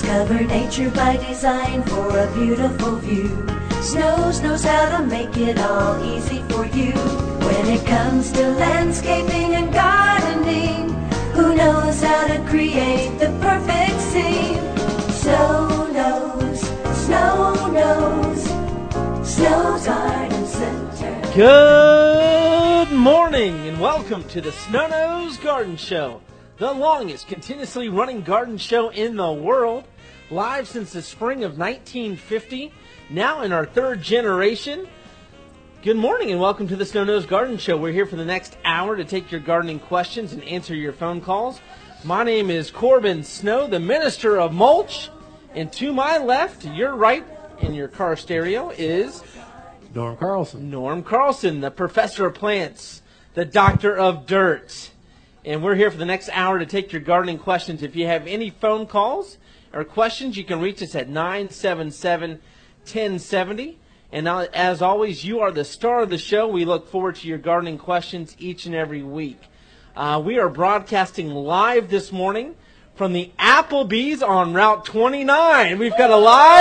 Discover nature by design for a beautiful view. Snows knows how to make it all easy for you. When it comes to landscaping and gardening, who knows how to create the perfect scene? Snow knows, Snow knows, Snow's Garden Center. Good morning and welcome to the Snow Nose Garden Show, the longest continuously running garden show in the world, live since the spring of 1950, now in our third generation. Good morning and welcome to the Snow Nose Garden Show. We're here for the next hour to take your gardening questions and answer your phone calls. My name is Corbin Snow, the Minister of Mulch, and to my left, to your right, in your car stereo is Norm Carlson. Norm Carlson, the Professor of Plants, the Doctor of Dirt. And we're here for the next hour to take your gardening questions. If you have any phone calls or questions, you can reach us at 977-1070. And now, as always, you are the star of the show. We look forward to your gardening questions each and every week. We are broadcasting live this morning from the Applebee's on Route 29. We've got a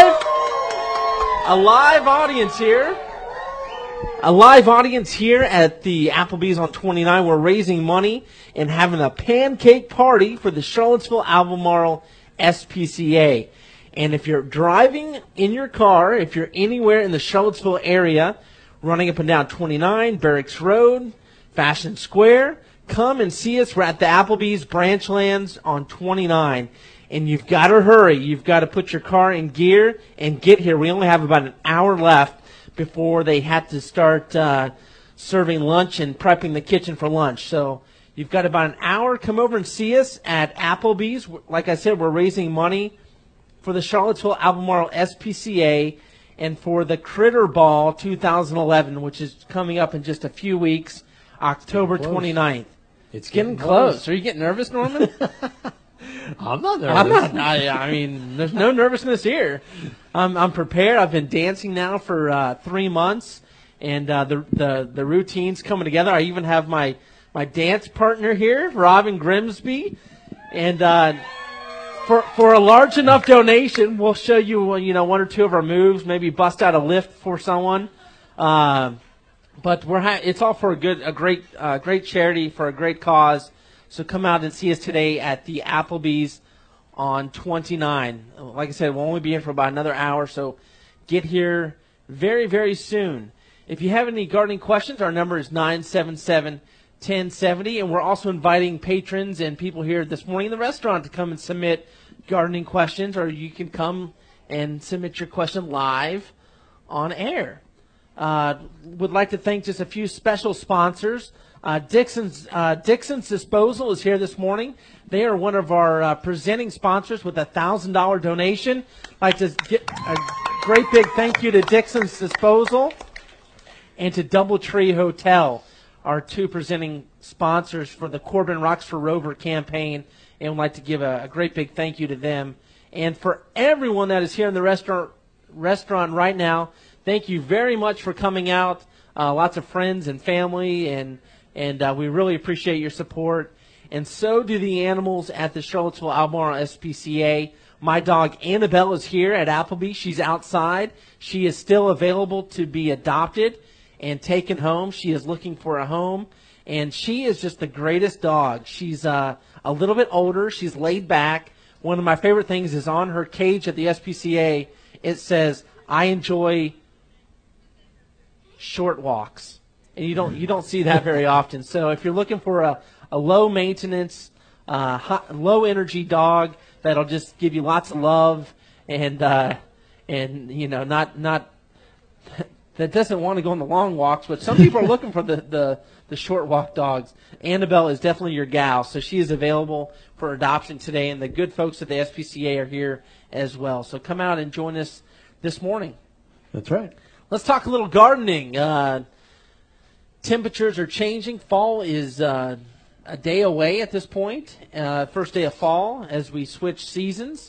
live audience here. A live audience here at the Applebee's on 29. We're raising money and having a pancake party for the Charlottesville Albemarle SPCA. And if you're driving in your car, if you're anywhere in the Charlottesville area, running up and down 29, Barracks Road, Fashion Square, come and see us. We're at the Applebee's Branchlands on 29. And you've got to hurry. You've got to put your car in gear and get here. We only have about an hour left before they had to start serving lunch and prepping the kitchen for lunch. So you've got about an hour. Come over and see us at Applebee's. Like I said, we're raising money for the Charlottesville Albemarle SPCA and for the Critter Ball 2011, which is coming up in just a few weeks, October 29th. It's Getting close. Are you getting nervous, Norman? I'm not nervous. I'm not. I mean, there's no nervousness here. I'm prepared. I've been dancing now for 3 months, and the routine's coming together. I even have my dance partner here, Robin Grimsby, and for a large enough donation, we'll show you one or two of our moves. Maybe bust out a lift for someone. But it's all for a great charity for a great cause. So come out and see us today at the Applebee's on 29. Like I said, we'll only be here for about another hour, so get here very, very soon. If you have any gardening questions, our number is 977-1070, and we're also inviting patrons and people here this morning in the restaurant to come and submit gardening questions, or you can come and submit your question live on air. Would like to thank just a few special sponsors. Dixon's Disposal is here this morning. They are one of our presenting sponsors with a $1,000 donation. I'd like to get a great big thank you to Dixon's Disposal and to Doubletree Hotel, our two presenting sponsors for the Corbin Rocks for Rover campaign, and would like to give a great big thank you to them. And for everyone that is here in the restaurant right now, thank you very much for coming out. Lots of friends and family, and we really appreciate your support. And so do the animals at the Charlottesville Albemarle SPCA. My dog Annabelle is here at Applebee's. She's outside. She is still available to be adopted and taken home. She is looking for a home, and she is just the greatest dog. She's a little bit older. She's laid back. One of my favorite things is on her cage at the SPCA, it says, "I enjoy short walks." And you don't see that very often. So if you're looking for a low maintenance, low energy dog that'll just give you lots of love and not that doesn't want to go on the long walks, but some people are looking for the short walk dogs, Annabelle is definitely your gal. So she is available for adoption today, and the good folks at the SPCA are here as well. So come out and join us this morning. That's right. Let's talk a little gardening. Temperatures are changing. Fall is a day away at this point. First day of fall as we switch seasons.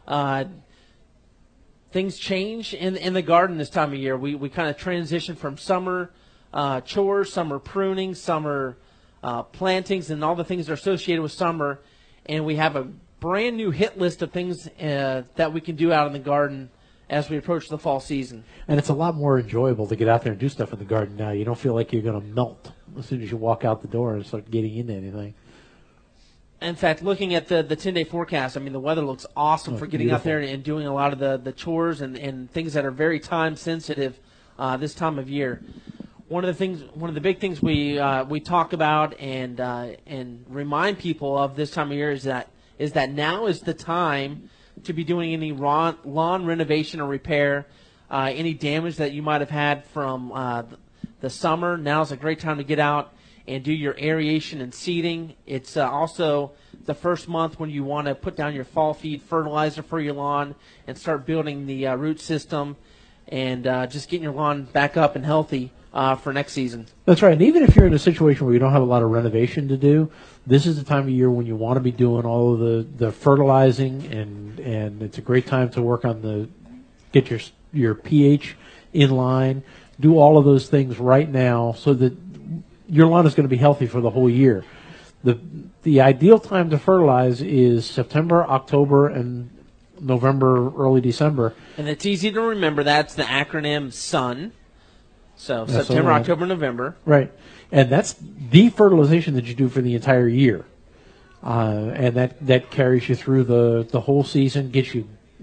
Things change in the garden this time of year. We kind of transition from summer chores, summer pruning, summer plantings, and all the things that are associated with summer. And we have a brand new hit list of things that we can do out in the garden as we approach the fall season. And it's a lot more enjoyable to get out there and do stuff in the garden now. You don't feel like you're going to melt as soon as you walk out the door and start getting into anything. In fact, looking at the 10-day forecast, I mean, the weather looks awesome for getting out there and doing a lot of the chores and things that are very time sensitive this time of year. One of the big things we talk about and remind people of this time of year is that now is the time to be doing any lawn renovation or repair, any damage that you might have had from the summer. Now is a great time to get out and do your aeration and seeding. It's also the first month when you want to put down your fall feed fertilizer for your lawn and start building the root system and just getting your lawn back up and healthy for next season. That's right. And even if you're in a situation where you don't have a lot of renovation to do, this is the time of year when you want to be doing all of the fertilizing, and it's a great time to work on get your pH in line, do all of those things right now so that your lawn is going to be healthy for the whole year. The ideal time to fertilize is September, October, and November, early December. And it's easy to remember. That's the acronym SUN. So That's September, right. October, November. Right. And that's the fertilization that you do for the entire year. And that carries you through the whole season, gets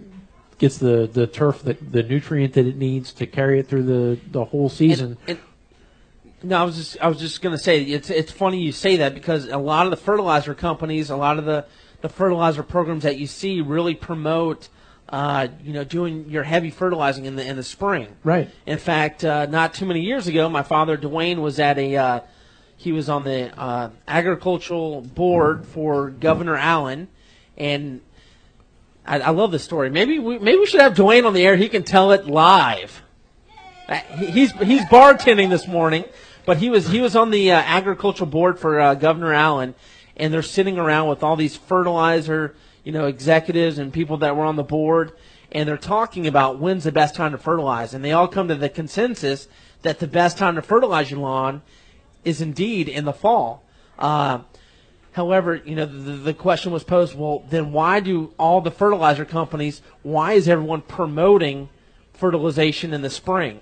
the turf the nutrient that it needs to carry it through the whole season. No, I was just going to say it's funny you say that because a lot of the fertilizer companies, a lot of the fertilizer programs that you see really promote doing your heavy fertilizing in the spring. Right. In fact, not too many years ago, my father Dwayne was he was on the agricultural board for Governor Allen, and I love this story. Maybe we should have Dwayne on the air. He can tell it live. He's bartending this morning, but he was on the agricultural board for Governor Allen, and they're sitting around with all these fertilizer executives and people that were on the board, and they're talking about when's the best time to fertilize, and they all come to the consensus that the best time to fertilize your lawn is indeed in the fall. However, the question was posed, well, then why do all the fertilizer companies, why is everyone promoting fertilization in the spring?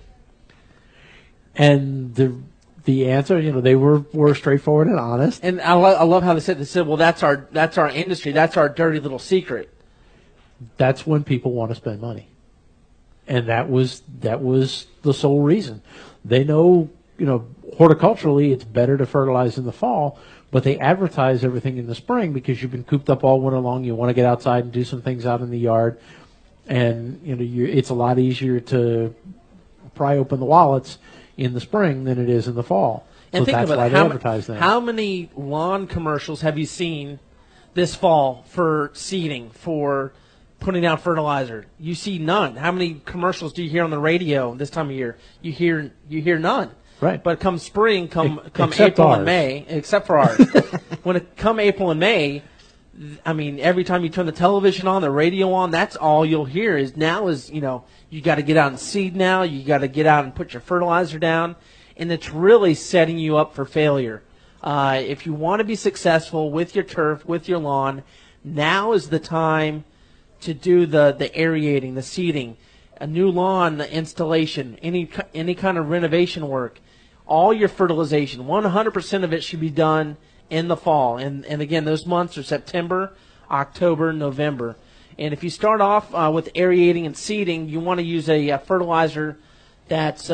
And the answer, they were straightforward and honest. And I love how they said, well, that's our industry, that's our dirty little secret. That's when people want to spend money, and that was the sole reason. They know, horticulturally, it's better to fertilize in the fall, but they advertise everything in the spring because you've been cooped up all winter long. You want to get outside and do some things out in the yard, and it's a lot easier to pry open the wallets in the spring than it is in the fall. And so think that's about why it. they advertise that. How many lawn commercials have you seen this fall for seeding, for putting down fertilizer? You see none. How many commercials do you hear on the radio this time of year? You hear none. Right. But come spring, come Except April ours. and May, except for ours. When it come April and May, I mean, every time you turn the television on, the radio on, that's all you'll hear is you got to get out and seed now. You got to get out and put your fertilizer down, and it's really setting you up for failure. If you want to be successful with your turf, with your lawn, now is the time to do the aerating, the seeding, a new lawn installation, any kind of renovation work. All your fertilization, 100% of it should be done in the fall. And again, those months are September, October, November. And if you start off with aerating and seeding, you want to use a fertilizer that's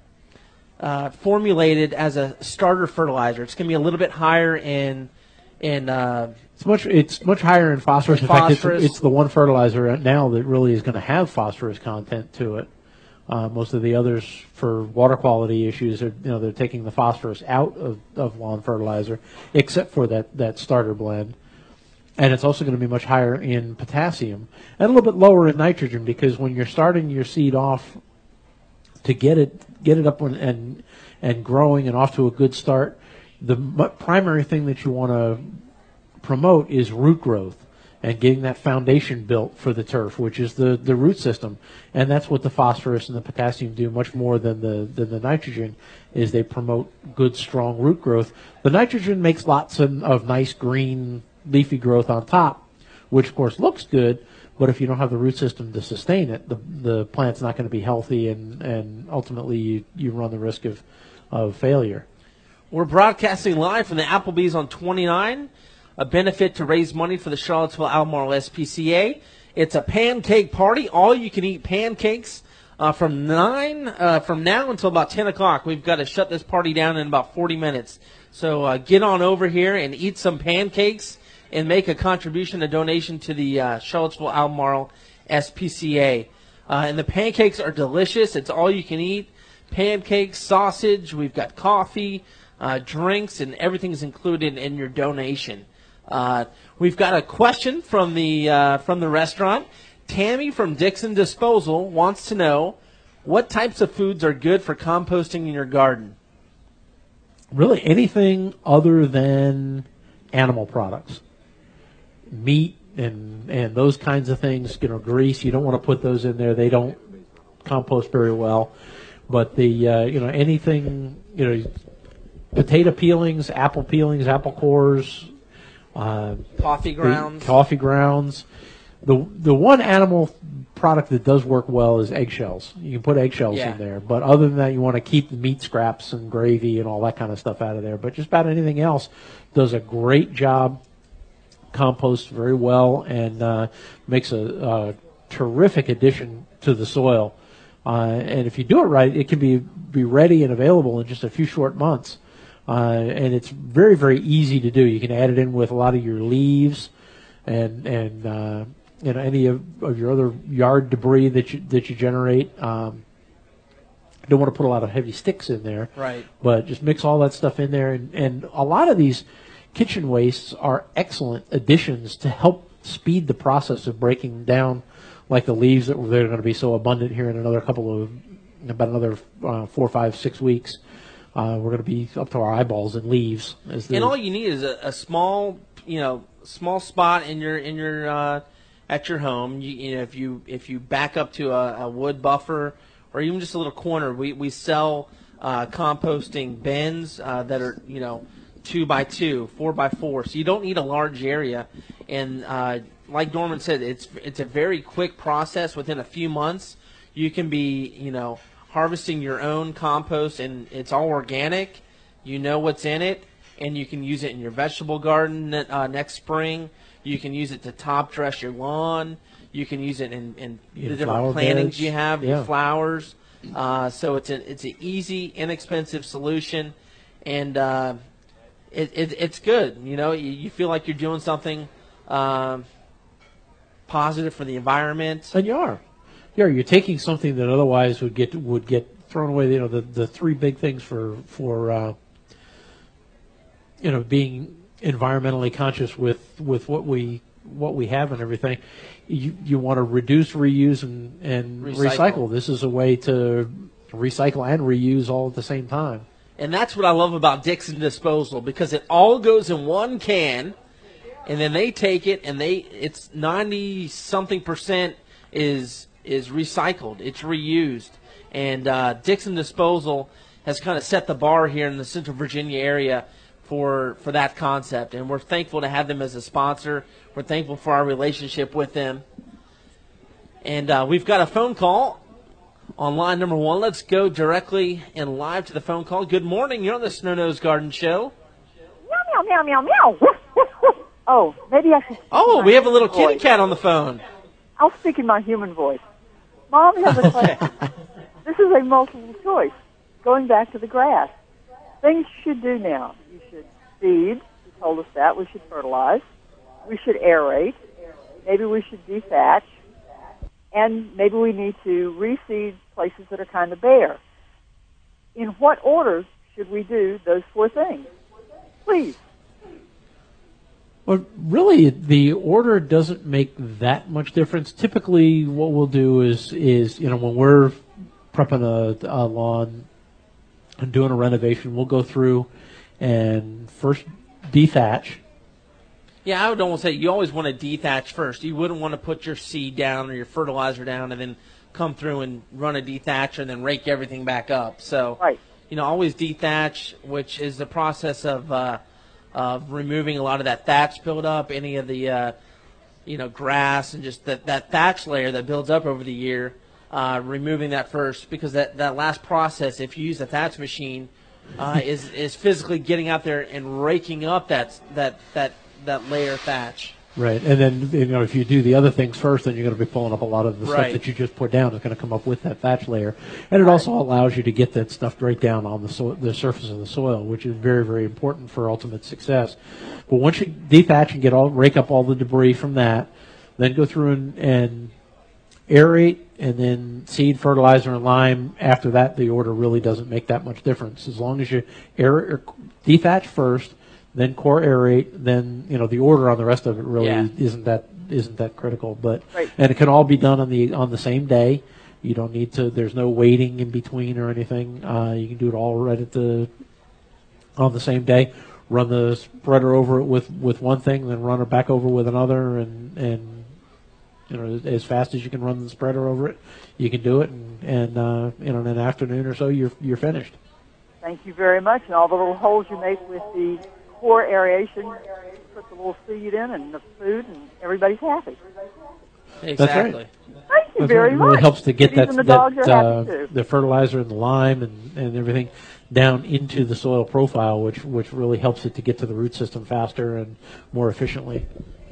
formulated as a starter fertilizer. It's going to be a little bit higher in it's much higher in phosphorus. In fact, it's the one fertilizer now that really is going to have phosphorus content to it. Most of the others, for water quality issues, are they're taking the phosphorus out of lawn fertilizer, except for that starter blend. And it's also going to be much higher in potassium and a little bit lower in nitrogen, because when you're starting your seed off to get it up and growing and off to a good start, the primary thing that you want to promote is root growth and getting that foundation built for the turf, which is the root system. And that's what the phosphorus and the potassium do much more than the nitrogen, is they promote good, strong root growth. The nitrogen makes lots of nice green leafy growth on top, which of course looks good, but if you don't have the root system to sustain it, the plant's not going to be healthy, and ultimately you run the risk of failure. We're broadcasting live from the Applebee's on 29, a benefit to raise money for the Charlottesville Albemarle SPCA. It's a pancake party, all you can eat pancakes from now until about 10 o'clock. We've got to shut this party down in about 40 minutes. So get on over here and eat some pancakes and make a contribution, a donation to the Charlottesville Albemarle SPCA. And the pancakes are delicious. It's all you can eat. Pancakes, sausage, we've got coffee, drinks, and everything's included in your donation. We've got a question from the restaurant. Tammy from Dixon Disposal wants to know, what types of foods are good for composting in your garden? Really anything other than animal products. Meat and those kinds of things, grease, you don't want to put those in there. They don't compost very well. But anything, potato peelings, apple cores, coffee grounds. The one animal product that does work well is eggshells. You can put eggshells in there, but other than that, you want to keep the meat scraps and gravy and all that kind of stuff out of there. But just about anything else does a great job, composts very well, and makes a terrific addition to the soil. And if you do it right, it can be ready and available in just a few short months. And it's very, very easy to do. You can add it in with a lot of your leaves and any of your other yard debris that you generate. Don't want to put a lot of heavy sticks in there. Right. But just mix all that stuff in there. And a lot of these kitchen wastes are excellent additions to help speed the process of breaking down, like the leaves that they're going to be so abundant here in about another 4, 5, 6 weeks. We're going to be up to our eyeballs in leaves. And all you need is a small spot in your at your home. If you back up to a wood buffer or even just a little corner, we sell composting bins that are 2x2, 4x4. So you don't need a large area. And like Norman said, it's a very quick process. Within a few months, you can be harvesting your own compost, and it's all organic. You know what's in it, and you can use it in your vegetable garden next spring. You can use it to top dress your lawn. You can use it in the different plantings you have, your flowers. So it's an easy, inexpensive solution, and it's good. You feel like you're doing something positive for the environment. And you are. You're taking something that otherwise would get thrown away. The three big things for being environmentally conscious with what we have and everything. You want to reduce, reuse, and recycle. This is a way to recycle and reuse all at the same time. And that's what I love about Dixon Disposal, because it all goes in one can, and then they take it and it's 90-something% is recycled. It's reused. And Dixon Disposal has kind of set the bar here in the Central Virginia area for that concept. And we're thankful to have them as a sponsor. We're thankful for our relationship with them. And we've got a phone call on line number 1. Let's go directly and live to the phone call. Good morning. You're on the Snow Nose Garden Show. Meow, meow, meow, meow, meow. Woof, woof, woof. Oh, maybe I should... Oh, we have a little kitty cat on the phone. I'll speak in my human voice. Mom has a question. This is a multiple choice. Going back to the grass. Things you should do now. You should seed. You told us that. We should fertilize. We should aerate. Maybe we should dethatch. And maybe we need to reseed places that are kind of bare. In what order should we do those 4 things? Please. Well, really, the order doesn't make that much difference. Typically, what we'll do is when we're prepping a lawn and doing a renovation, we'll go through and first dethatch. Yeah, I would almost say you always want to dethatch first. You wouldn't want to put your seed down or your fertilizer down and then come through and run a dethatcher and then rake everything back up. So, right. Always dethatch, which is the process of removing a lot of that thatch buildup, any of the grass and just that thatch layer that builds up over the year, removing that first, because that last process, if you use a thatch machine, is physically getting out there and raking up that layer of thatch. Right, and then if you do the other things first, then you're going to be pulling up a lot of the stuff that you just put down. Is going to come up with that thatch layer, and it also allows you to get that stuff right down on the surface of the soil, which is very, very important for ultimate success. But once you dethatch and rake up all the debris from that, then go through and aerate, and then seed, fertilizer, and lime. After that, the order really doesn't make that much difference. As long as you dethatch first, then core aerate, then the order on the rest of it really isn't that critical. But and it can all be done on the same day. You don't need to. There's no waiting in between or anything. You can do it all right on the same day. Run the spreader over it with one thing, then run it back over with another, and as fast as you can run the spreader over it, you can do it, and in an afternoon or so, you're finished. Thank you very much. And all the little holes you make with the core aeration, you put the little seed in and the food, and everybody's happy. Exactly. That's right. Thank you very much. It really helps to get the fertilizer and the lime and everything down into the soil profile, which really helps it to get to the root system faster and more efficiently.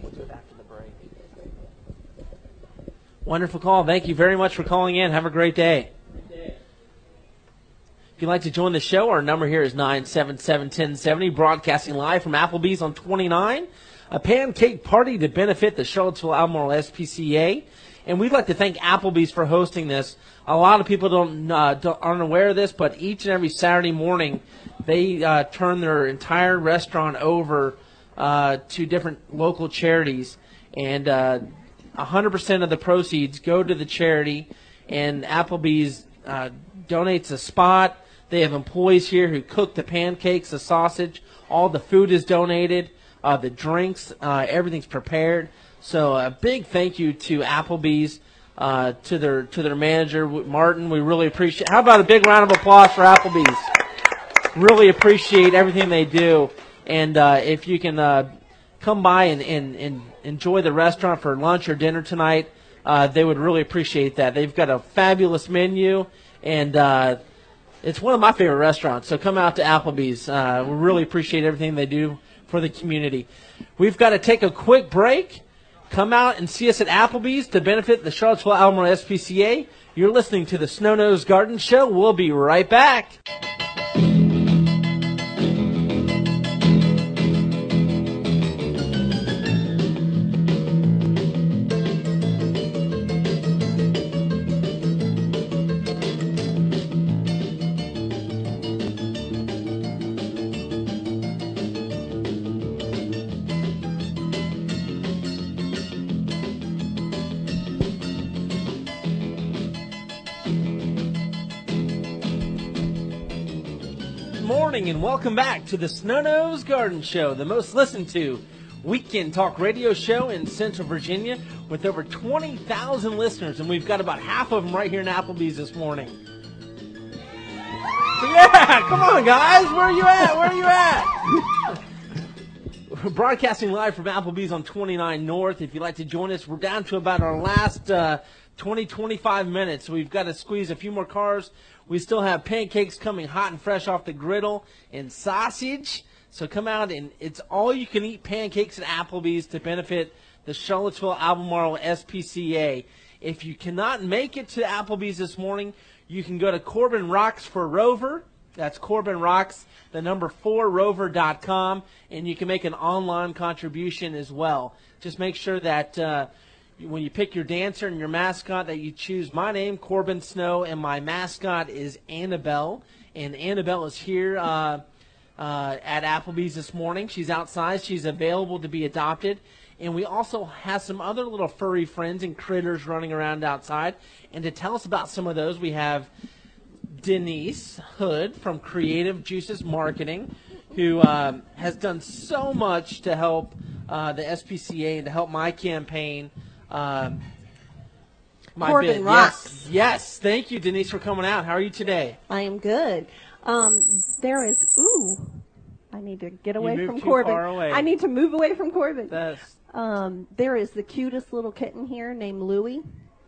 Wonderful call. Thank you very much for calling in. Have a great day. If you'd like to join the show, our number here is 977-1070, broadcasting live from Applebee's on 29. A pancake party to benefit the Charlottesville Albemarle SPCA. And we'd like to thank Applebee's for hosting this. A lot of people aren't aware of this, but each and every Saturday morning, they turn their entire restaurant over to different local charities. And 100% of the proceeds go to the charity, and Applebee's donates a spot. They have employees here who cook the pancakes, the sausage. All the food is donated. The drinks, everything's prepared. So a big thank you to Applebee's, to their manager, Martin. We really appreciate. How about a big round of applause for Applebee's? Really appreciate everything they do. And if you can come by and enjoy the restaurant for lunch or dinner tonight, they would really appreciate that. They've got a fabulous menu, and it's one of my favorite restaurants. So come out to Applebee's. We really appreciate everything they do for the community. We've got to take a quick break. Come out and see us at Applebee's to benefit the Charlottesville Albemarle SPCA. You're listening to the Snow Nose Garden Show. We'll be right back. And welcome back to the Snow Nose Garden Show, the most listened to weekend talk radio show in Central Virginia with over 20,000 listeners, and we've got about half of them right here in Applebee's this morning. Yeah, come on, guys. Where are you at? Where are you at? We're broadcasting live from Applebee's on 29 North. If you'd like to join us, we're down to about our last 25 minutes. We've got to squeeze a few more cars. We still have pancakes coming hot and fresh off the griddle and sausage. So come out, and it's all-you-can-eat pancakes at Applebee's to benefit the Charlottesville Albemarle SPCA. If you cannot make it to Applebee's this morning, you can go to Corbin Rocks for Rover. That's Corbin Rocks, the number 4rover.com, and you can make an online contribution as well. Just make sure that when you pick your dancer and your mascot, that you choose my name, Corbin Snow, and my mascot is Annabelle. And Annabelle is here at Applebee's this morning. She's outside. She's available to be adopted. And we also have some other little furry friends and critters running around outside. And to tell us about some of those, we have Denise Hood from Creative Juices Marketing, who has done so much to help the SPCA and to help my campaign. Corbin Rocks. Yes. Thank you, Denise, for coming out. How are you today? I am good. There is, I need to get away from too Corbin. Far away. I need to move away from Corbin. There is the cutest little kitten here named Louie,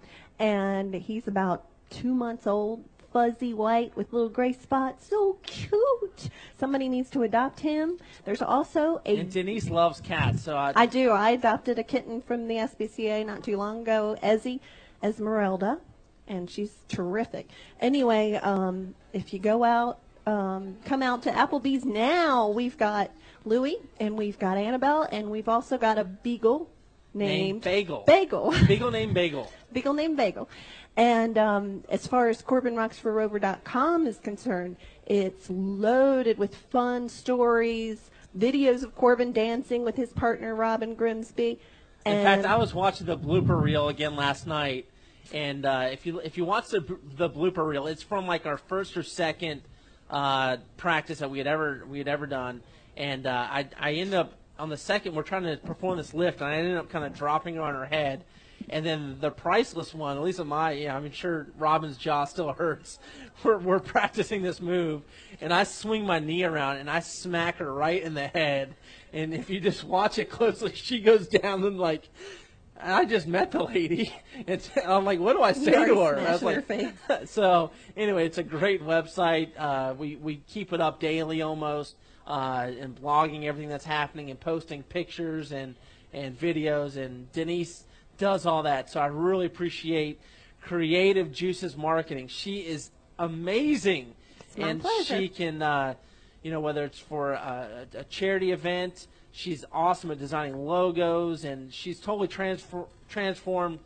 and he's about 2 months old, fuzzy white with little gray spots. So cute. Somebody needs to adopt him. There's also And Denise loves cats, so I do. I adopted a kitten from the SPCA not too long ago, Esmeralda, and she's terrific. Anyway, if you go out, come out to Applebee's now. We've got Louie, and we've got Annabelle, and we've also got a beagle named Bagel. Bagel. Beagle named Bagel. Beagle named Bagel. And as far as CorbinRocksForRover.com is concerned, it's loaded with fun stories, videos of Corbin dancing with his partner, Robin Grimsby. In fact, I was watching the blooper reel again last night, and if you watch the blooper reel, it's from like our first or second practice that we had ever done, and I ended up on the second. We're trying to perform this lift, and I ended up kind of dropping her on her head. And then the priceless one, at least on I'm sure Robin's jaw still hurts. We're practicing this move, and I swing my knee around, and I smack her right in the head. And if you just watch it closely, she goes down and like, I just met the lady. I'm like, what do I say to her? I was like, her face. So anyway, it's a great website. We keep it up daily almost, and blogging everything that's happening and posting pictures and videos. And Denise does all that, so I really appreciate Creative Juices Marketing. She is amazing, my pleasure. She can, whether it's for a charity event, she's awesome at designing logos, and she's totally transformed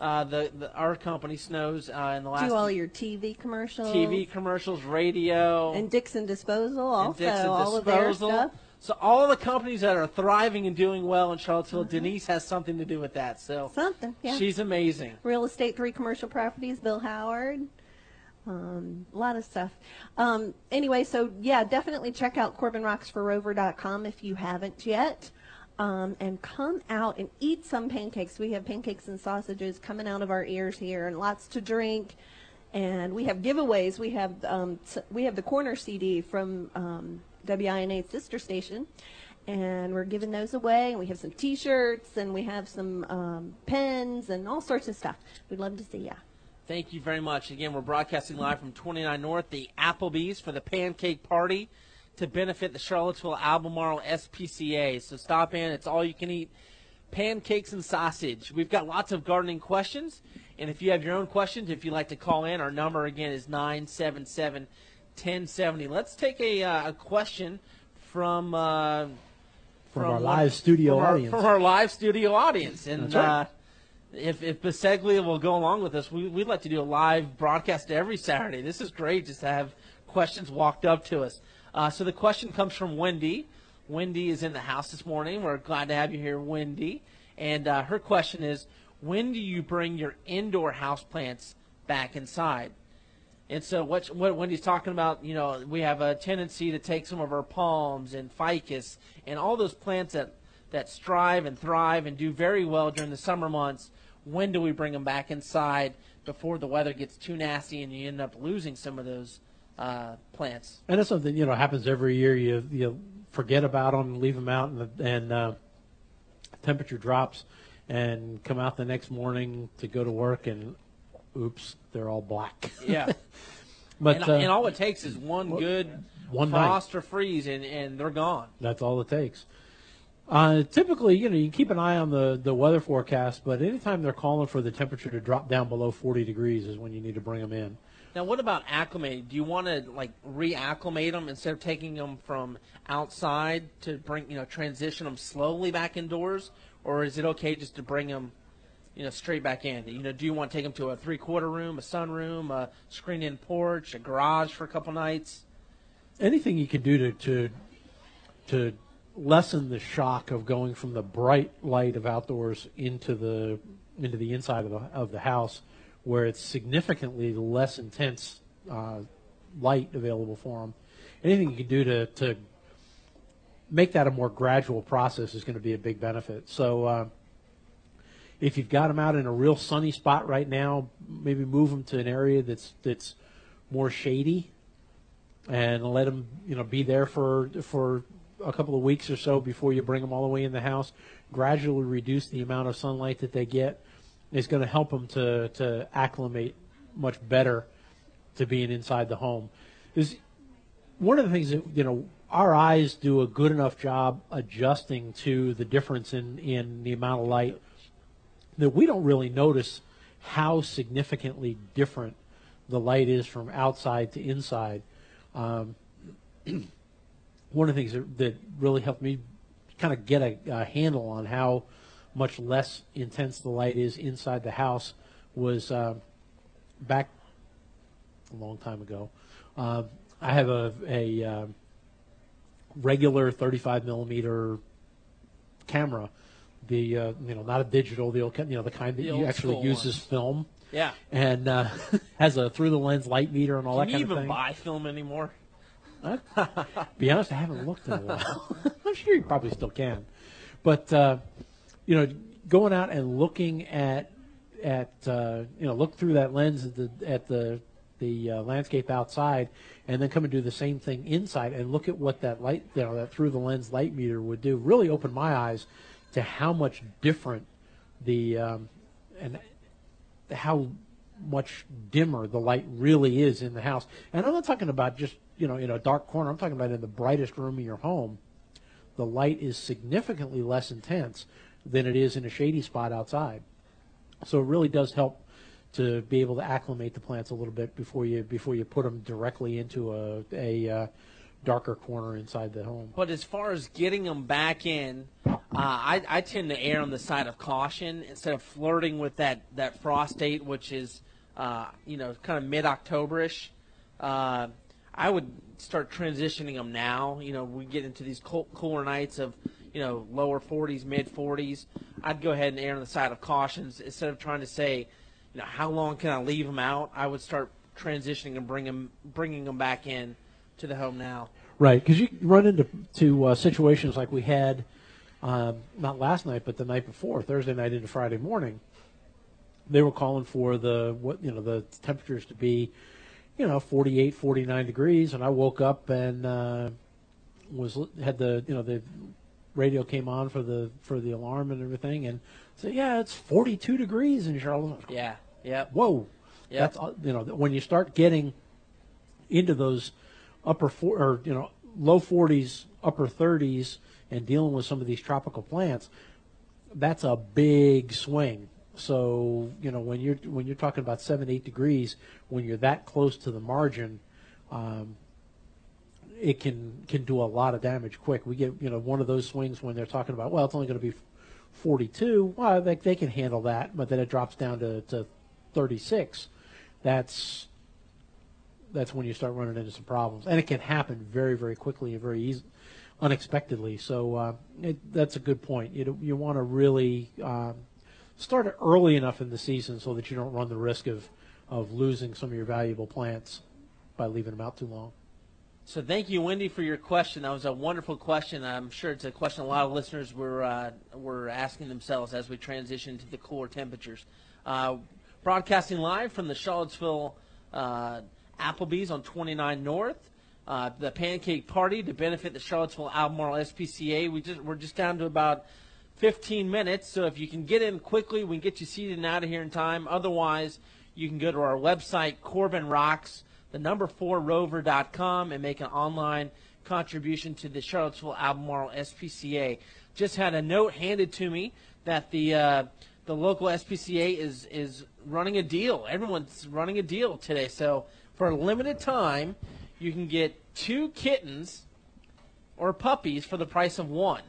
our company, Snows, in the last. Do all your TV commercials, radio, and Dixon Disposal, also Dixon all Disposal. of their stuff. So all the companies that are thriving and doing well in Charlottesville, Denise has something to do with that. So yeah. She's amazing. Real Estate 3 Commercial Properties, Bill Howard. A lot of stuff. Anyway, so yeah, definitely check out CorbinRocksForRover.com if you haven't yet. And come out and eat some pancakes. We have pancakes and sausages coming out of our ears here, and lots to drink. And we have giveaways. We have the corner CD from WINA's sister station, and we're giving those away. And we have some T-shirts, and we have some pens, and all sorts of stuff. We'd love to see ya. Thank you very much. Again, we're broadcasting live from 29 North, the Applebee's, for the Pancake Party to benefit the Charlottesville Albemarle SPCA. So stop in. It's all you can eat. Pancakes and sausage. We've got lots of gardening questions, and if you have your own questions, if you'd like to call in, our number again is 977-1070. Let's take a question from our live studio audience. From our live studio audience, and That's right. If Biseglia will go along with us, we'd like to do a live broadcast every Saturday. This is great, just to have questions walked up to us. So the question comes from Wendy. Wendy is in the house this morning. We're glad to have you here, Wendy. And her question is, when do you bring your indoor houseplants back inside? And so what Wendy's talking about, we have a tendency to take some of our palms and ficus and all those plants that strive and thrive and do very well during the summer months. When do we bring them back inside before the weather gets too nasty and you end up losing some of those plants? And that's something, happens every year. You forget about them, leave them out, and temperature drops, and come out the next morning to go to work, and oops, they're all black. Yeah. But and all it takes is one frost or freeze, and they're gone. That's all it takes. Typically, you can keep an eye on the weather forecast, but anytime they're calling for the temperature to drop down below 40 degrees is when you need to bring them in. Now, what about acclimating? Do you want to reacclimate them instead of taking them from outside to transition them slowly back indoors, or is it okay just to bring them, straight back in? Do you want to take them to a 3/4 room, a sunroom, a screened-in porch, a garage for a couple nights? Anything you can do to lessen the shock of going from the bright light of outdoors into the inside of the house, where it's significantly less intense light available for them. Anything you can do to make that a more gradual process is going to be a big benefit. So if you've got them out in a real sunny spot right now, maybe move them to an area that's more shady, and let them be there for a couple of weeks or so before you bring them all the way in the house, gradually reduce the amount of sunlight that they get, is going to help them to acclimate much better to being inside the home. Is one of the things that, our eyes do a good enough job adjusting to the difference in the amount of light that we don't really notice how significantly different the light is from outside to inside. One of the things that really helped me kind of get a handle on how much less intense the light is inside the house was back a long time ago. I have a regular 35 millimeter camera, not a digital, the kind that you actually uses film. Yeah, and has a through the lens light meter and all that kind of thing. Can you even buy film anymore? Be honest, I haven't looked in a while. I'm sure you probably still can, but going out and looking at look through that lens at the landscape outside, and then come and do the same thing inside, and look at what that light, that through the lens light meter would do. Really opened my eyes to how much different and how much dimmer the light really is in the house. And I'm not talking about just in a dark corner. I'm talking about in the brightest room in your home. The light is significantly less intense than it is in a shady spot outside. So it really does help to be able to acclimate the plants a little bit before you put them directly into a darker corner inside the home. But as far as getting them back in, I tend to err on the side of caution instead of flirting with that frost date, which is kind of mid-October-ish. I would start transitioning them now. We get into these cooler nights of lower 40s, mid 40s. I'd go ahead and err on the side of cautions instead of trying to say, how long can I leave them out? I would start transitioning and bringing them back in to the home now. Right, because you run into situations like we had not last night, but the night before, Thursday night into Friday morning. They were calling for the temperatures to be 48, 49 degrees, and I woke up and had the radio came on for the alarm and everything, and said, yeah, it's 42 degrees in Charlotte. Yeah. Yep. Whoa. Yep. That's when you start getting into those low 40s, upper 30s, and dealing with some of these tropical plants, that's a big swing. So when you're talking about 7-8 degrees, when you're that close to the margin, it can do a lot of damage quick. We get one of those swings when they're talking about, well, it's only going to be 42. Well, they can handle that, but then it drops down to 36. That's when you start running into some problems, and it can happen very, very quickly and very easy, unexpectedly. So that's a good point. You want to really start it early enough in the season so that you don't run the risk of losing some of your valuable plants by leaving them out too long. So thank you, Wendy, for your question. That was a wonderful question. I'm sure it's a question a lot of listeners were asking themselves as we transition to the cooler temperatures. Broadcasting live from the Charlottesville Applebee's on 29 North. The pancake party to benefit the Charlottesville Albemarle SPCA. We're just down to about 15 minutes, so if you can get in quickly, we can get you seated and out of here in time. Otherwise, you can go to our website, Corbin Rocks, 4rover.com, and make an online contribution to the Charlottesville Albemarle SPCA. Just had a note handed to me that the local SPCA is running a deal. Everyone's running a deal today. So for a limited time, you can get 2 kittens or puppies for the price of 1.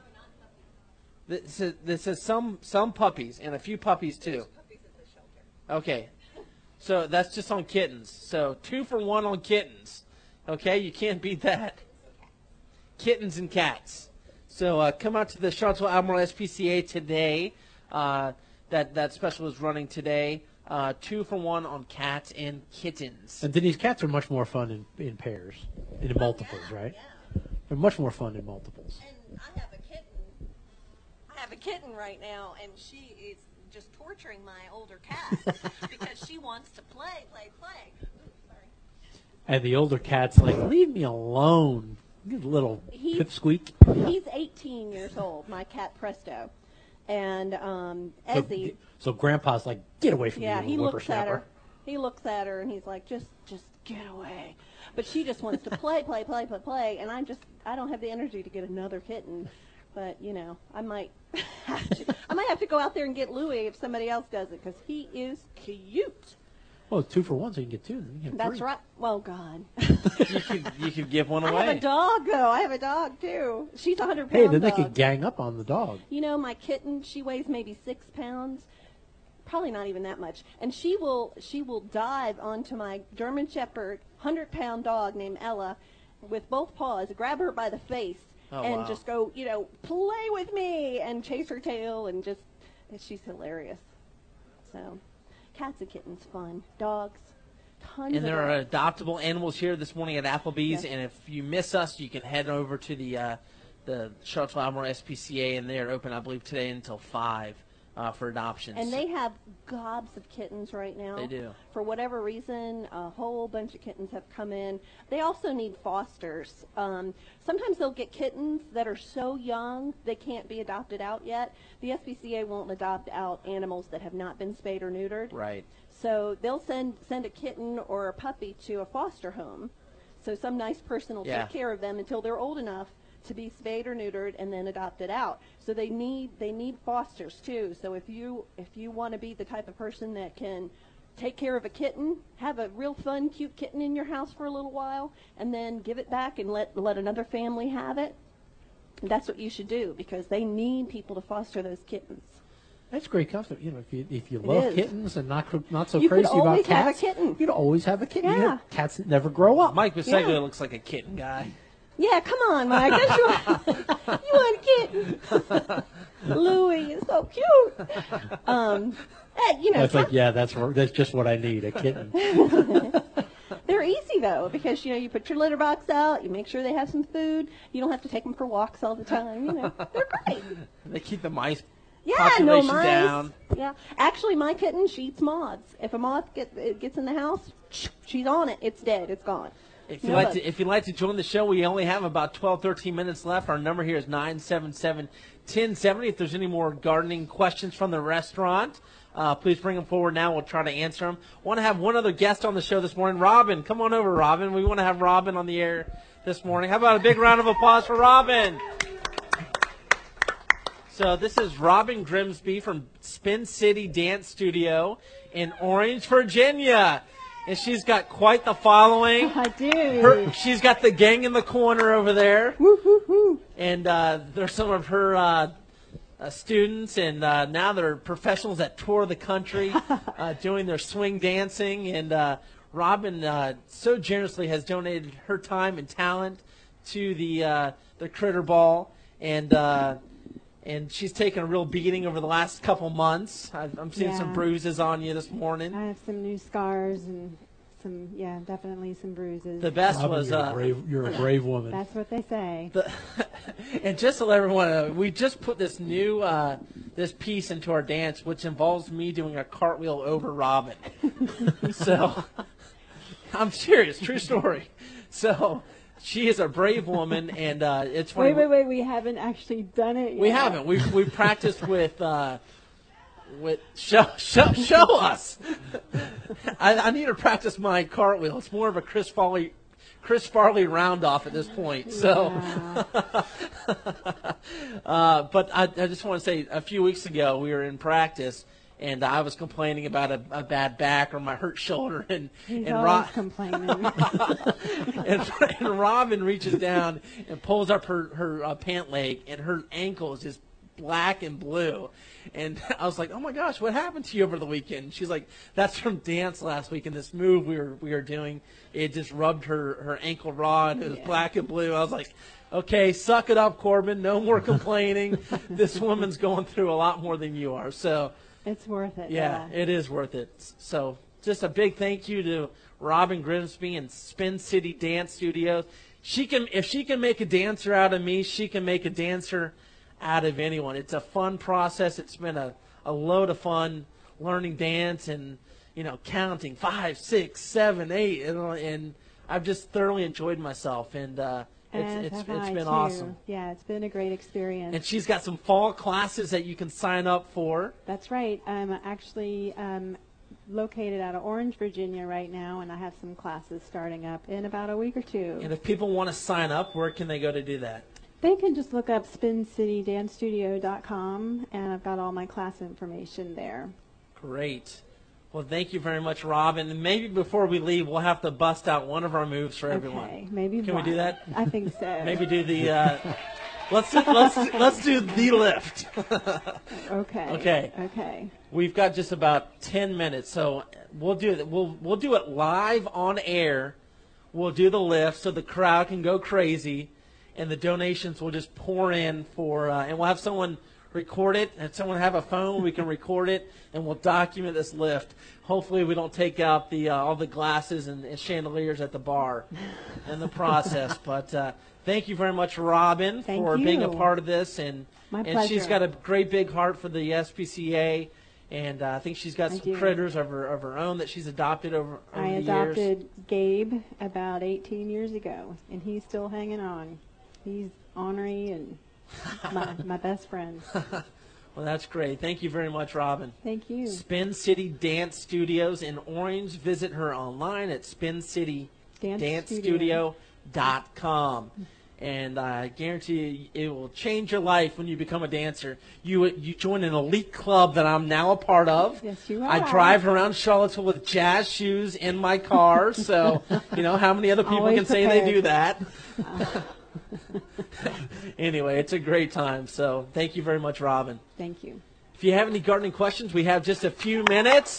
This is some puppies and a few puppies too. Okay. So that's just on kittens. So 2 for 1 on kittens. Okay, you can't beat that. Kittens and cats. So come out to the Charlottesville Albemarle SPCA today. That special is running today. 2 for 1 on cats and kittens. And Denise, cats are much more fun in pairs, in multiples, right? Yeah. They're much more fun in multiples. And I have a kitten right now, and she is just torturing my older cat because she wants to play. Oops, sorry. And the older cat's like, leave me alone. Little pipsqueak. He's 18 years old, my cat Presto. And Ezzy. So Grandpa's like, get away from me, yeah, you he little looks at her. whippersnapper. He looks at her and he's like, just get away. But she just wants to play, and I don't have the energy to get another kitten. But I might have to go out there and get Louie if somebody else does it because he is cute. Well, 2 for 1, so you can get 2. Then you can get That's 3. right. Well, God. You could give one away. I have a dog though. I have a dog too. She's 100 pounds. Hey, then they could gang up on the dog. My kitten, she weighs maybe 6 pounds. Probably not even that much. And she will dive onto my German Shepherd 100-pound dog named Ella with both paws, grab her by the face, and just go, play with me and chase her tail and she's hilarious. So, cats and kittens, fun. Dogs, tons And of there are dogs. adoptable animals here this morning at Applebee's. Yes. And if you miss us, you can head over to the Charlottesville Albemarle SPCA, and they are open, I believe, today until 5 for adoptions. And they have gobs of kittens right now. They do. For whatever reason, a whole bunch of kittens have come in. They also need fosters. Sometimes they'll get kittens that are so young they can't be adopted out yet. The SPCA won't adopt out animals that have not been spayed or neutered. Right. So they'll send a kitten or a puppy to a foster home. So some nice person will take care of them until they're old enough to be spayed or neutered and then adopted out. So they need fosters too. So if you want to be the type of person that can take care of a kitten, have a real fun, cute kitten in your house for a little while, and then give it back and let another family have it, that's what you should do because they need people to foster those kittens. That's a great concept. If you love is. kittens and not so You could crazy about always have a cats, kitten. you'd always have a kitten. Yeah. Cats that never grow up. Mike Biseglia Yeah. looks like a kitten guy. Yeah, come on, Mike. You want a kitten? Louie is so cute. That's just what I need, a kitten. They're easy though because you put your litter box out, you make sure they have some food. You don't have to take them for walks all the time. They're great. They keep the mice Yeah, population no mice. down. Yeah, actually, my kitten she eats moths. If a moth gets in the house, she's on it. It's dead. It's gone. If you'd like to join the show, we only have about 12, 13 minutes left. Our number here is 977-1070. If there's any more gardening questions from the restaurant, please bring them forward now. We'll try to answer them. Want to have one other guest on the show this morning, Robin. Come on over, Robin. We want to have Robin on the air this morning. How about a big round of applause for Robin? So this is Robin Grimsby from Spin City Dance Studio in Orange, Virginia. And she's got quite the following. I do. She's got the gang in the corner over there. Woo, woo, woo. And there's some of her students, and now they're professionals that tour the country doing their swing dancing. And Robin so generously has donated her time and talent to the Critter Ball. And she's taken a real beating over the last couple months. I'm seeing some bruises on you this morning. I have some new scars and definitely some bruises. The best Robin, was you're a brave woman. That's what they say. And just to let everyone know, we just put this new this piece into our dance, which involves me doing a cartwheel over Robin. So I'm serious, true story. So. She is a brave woman, and it's funny. Wait! We haven't actually done it yet. We haven't. We've practiced with show us. I need to practice my cartwheel. It's more of a Chris Farley round off at this point. So, but I just want to say, a few weeks ago we were in practice. And I was complaining about a bad back or my hurt shoulder, and complaining. and Robin reaches down and pulls up her pant leg, and her ankle is just black and blue. And I was like, "Oh my gosh, what happened to you over the weekend?" And she's like, "That's from dance last week, and this move we were doing, it just rubbed her ankle raw, and it was black and blue." I was like, "Okay, suck it up, Corbin. No more complaining. This woman's going through a lot more than you are." So. It's worth it. Yeah, it is worth it. So just a big thank you to Robin Grimsby and Spin City Dance Studios. If she can make a dancer out of me, she can make a dancer out of anyone. It's a fun process. It's been a load of fun learning dance and counting 5, 6, 7, 8, and I've just thoroughly enjoyed myself. And It's been awesome. Yeah, it's been a great experience. And she's got some fall classes that you can sign up for. That's right. I'm actually located out of Orange, Virginia right now, and I have some classes starting up in about a week or two. And if people want to sign up, where can they go to do that? They can just look up SpinCityDanceStudio.com, and I've got all my class information there. Great. Well, thank you very much, Robin. And maybe before we leave, we'll have to bust out one of our moves for everyone. Okay, maybe Can one. we do that? I think so. Maybe do the. Let's do the lift. Okay. We've got just about 10 minutes, so we'll do it. We'll do it live on air. We'll do the lift so the crowd can go crazy, and the donations will just pour in for. And we'll have someone record it, and someone have a phone, we can record it, and we'll document this lift. Hopefully we don't take out the all the glasses and chandeliers at the bar in the process. But thank you very much, Robin, for being a part of this. And she's got a great big heart for the SPCA, and I think she's got some critters of her own that she's adopted over the years. I adopted Gabe about 18 years ago, and he's still hanging on. He's ornery and my best friend. Well, that's great. Thank you very much, Robin. Thank you. Spin City Dance Studios in Orange. Visit her online at SpinCityDanceStudio.com. And I guarantee you it will change your life when you become a dancer. You join an elite club that I'm now a part of. Yes, you are. I drive around Charlottesville with jazz shoes in my car. So, how many other people can say they do that? Anyway, it's a great time. So thank you very much, Robin. Thank you. If you have any gardening questions, we have just a few minutes.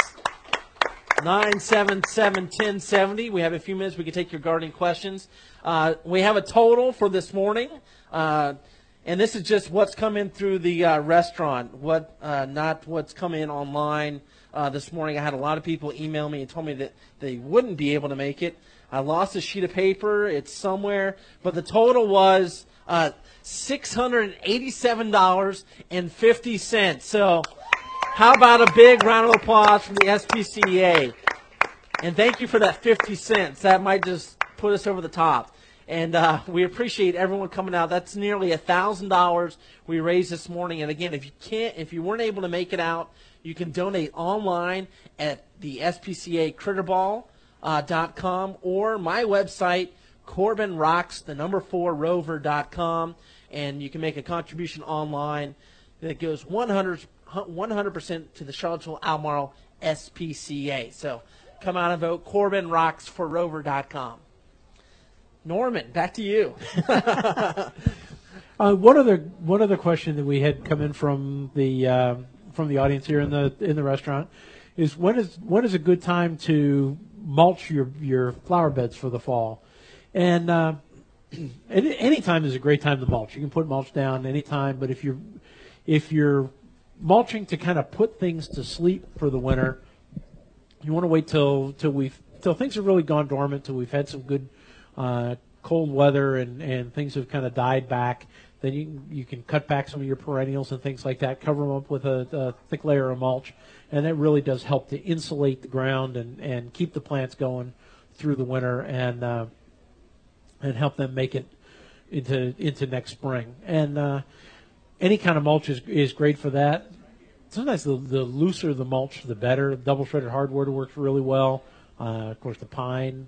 977-1070. We have a few minutes. We can take your gardening questions. We have a total for this morning. And this is just what's come in through the restaurant, not what's come in online this morning. I had a lot of people email me and told me that they wouldn't be able to make it. I lost a sheet of paper. It's somewhere. But the total was $687.50. So how about a big round of applause from the SPCA? And thank you for that 50 cents. That might just put us over the top. And we appreciate everyone coming out. That's nearly $1,000 we raised this morning. And again, if you weren't able to make it out, you can donate online at the SPCA CritterBall.com or my website, CorbinRocks4Rover.com, and you can make a contribution online that goes 100% to the Charlottesville Albemarle SPCA. So come out and vote, CorbinRocks4Rover.com. Norman, back to you. One other question that we had come in from the audience here in the restaurant is when is a good time to mulch your flower beds for the fall? And any time is a great time to mulch. You can put mulch down anytime, but if you're mulching to kind of put things to sleep for the winter, you want to wait till things have really gone dormant, till we've had some good cold weather and things have kind of died back. Then you can cut back some of your perennials and things like that, cover them up with a thick layer of mulch, and that really does help to insulate the ground and keep the plants going through the winter and help them make it into next spring. And any kind of mulch is great for that. Sometimes the looser the mulch, the better. Double shredded hardwood works really well. Of course, the pine,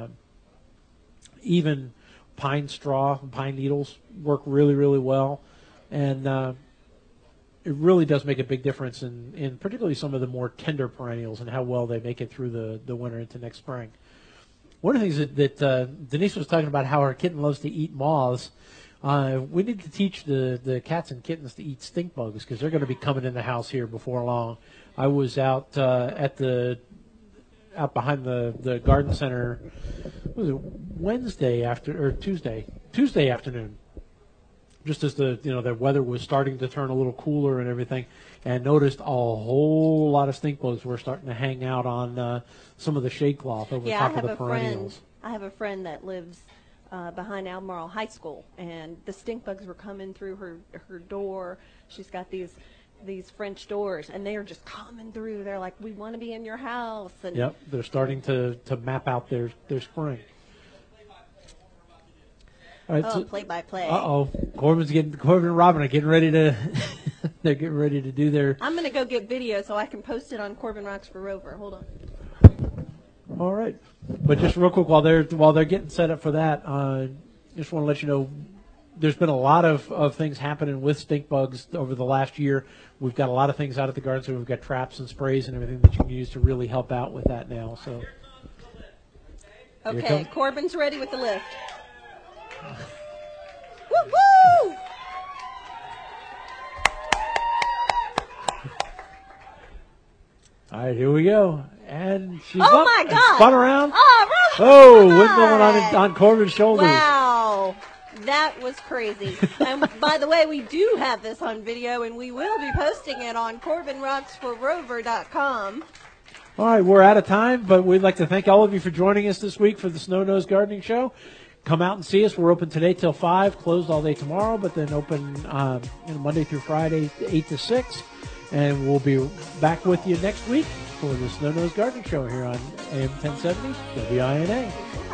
even pine straw, pine needles work really, really well. And it really does make a big difference in particularly some of the more tender perennials and how well they make it through the winter into next spring. One of the things that Denise was talking about, how her kitten loves to eat moths. We need to teach the cats and kittens to eat stink bugs because they're going to be coming in the house here before long. I was out out behind the garden center. What was it Tuesday afternoon, just as the weather was starting to turn a little cooler and everything, and noticed a whole lot of stink bugs were starting to hang out on some of the shade cloth over top of the perennials. I have a friend that lives behind Albemarle High School, and the stink bugs were coming through her door. She's got these French doors, and they are just coming through. They're like, we want to be in your house. And yep, they're starting to map out their spring. All right, play-by-play. Corbin and Robin are getting ready to. They're getting ready to do their. I'm going to go get video so I can post it on Corbin Rocks for Rover. Hold on. All right, but just real quick while they're getting set up for that, just want to let you know. There's been a lot of things happening with stink bugs over the last year. We've got a lot of things out at the garden, so we've got traps and sprays and everything that you can use to really help out with that now. So, okay, Corbin's ready with the lift. Woo-hoo! All right, here we go. And she's oh my God! Spun around. Oh, windmilling on Corbin's shoulders. Wow. That was crazy. And by the way, we do have this on video, and we will be posting it on CorbinRocksForRover.com. All right, we're out of time, but we'd like to thank all of you for joining us this week for the Snow Nose Gardening Show. Come out and see us. We're open today till 5, closed all day tomorrow, but then open Monday through Friday, 8 to 6. And we'll be back with you next week for the Snow Nose Gardening Show here on AM 1070 WINA.